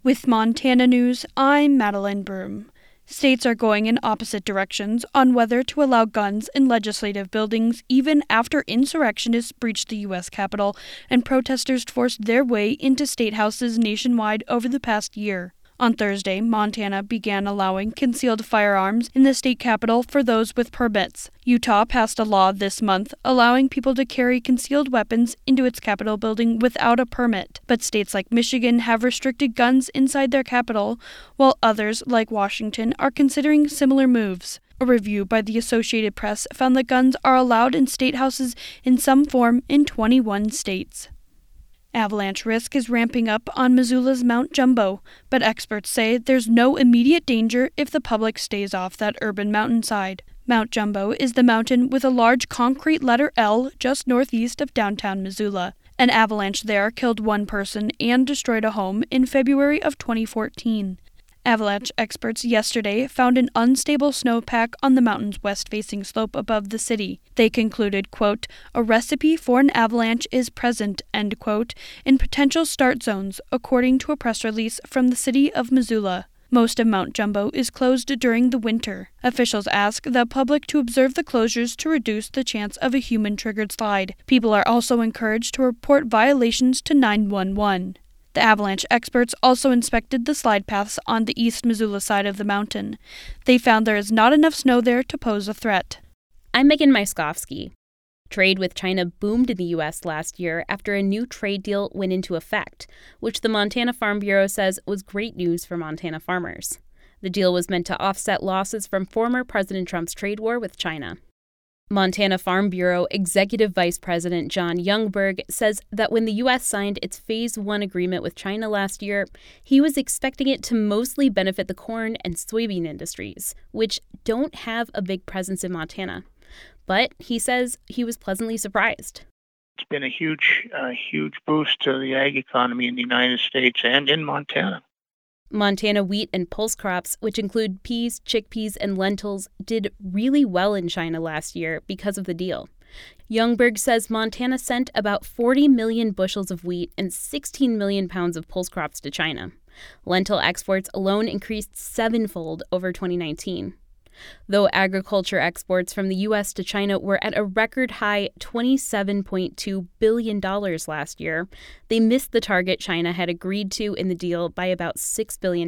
With Montana News, I'm Madeline Broom. States are going in opposite directions on whether to allow guns in legislative buildings even after insurrectionists breached the U.S. Capitol and protesters forced their way into state houses nationwide over the past year. On Thursday, Montana began allowing concealed firearms in the state capitol for those with permits. Utah passed a law this month allowing people to carry concealed weapons into its capitol building without a permit, but states like Michigan have restricted guns inside their capital, while others, like Washington, are considering similar moves. A review by the Associated Press found that guns are allowed in state houses in some form in 21 states. Avalanche risk is ramping up on Missoula's Mount Jumbo, but experts say there's no immediate danger if the public stays off that urban mountainside. Mount Jumbo is the mountain with a large concrete letter L just northeast of downtown Missoula. An avalanche there killed one person and destroyed a home in February of 2014. Avalanche experts yesterday found an unstable snowpack on the mountain's west-facing slope above the city. They concluded, quote, "A recipe for an avalanche is present," end quote, in potential start zones, according to a press release from the city of Missoula. Most of Mount Jumbo is closed during the winter. Officials ask the public to observe the closures to reduce the chance of a human-triggered slide. People are also encouraged to report violations to 911. The avalanche experts also inspected the slide paths on the East Missoula side of the mountain. They found there is not enough snow there to pose a threat. I'm Megan Myskowski. Trade with China boomed in the U.S. last year after a new trade deal went into effect, which the Montana Farm Bureau says was great news for Montana farmers. The deal was meant to offset losses from former President Trump's trade war with China. Montana Farm Bureau Executive Vice President John Youngberg says that when the U.S. signed its Phase 1 agreement with China last year, he was expecting it to mostly benefit the corn and soybean industries, which don't have a big presence in Montana. But he says he was pleasantly surprised. It's been a huge boost to the ag economy in the United States and in Montana. Montana wheat and pulse crops, which include peas, chickpeas, and lentils, did really well in China last year because of the deal. Youngberg says Montana sent about 40 million bushels of wheat and 16 million pounds of pulse crops to China. Lentil exports alone increased sevenfold over 2019. Though agriculture exports from the U.S. to China were at a record high $27.2 billion last year, they missed the target China had agreed to in the deal by about $6 billion.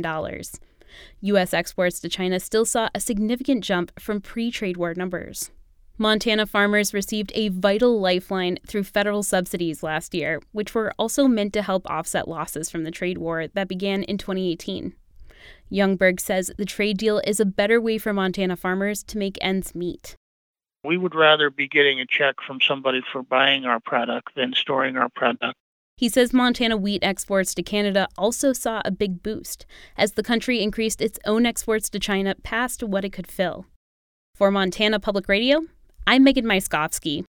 U.S. exports to China still saw a significant jump from pre-trade war numbers. Montana farmers received a vital lifeline through federal subsidies last year, which were also meant to help offset losses from the trade war that began in 2018. Youngberg says the trade deal is a better way for Montana farmers to make ends meet. We would rather be getting a check from somebody for buying our product than storing our product. He says Montana wheat exports to Canada also saw a big boost as the country increased its own exports to China past what it could fill. For Montana Public Radio, I'm Megan Myskowski.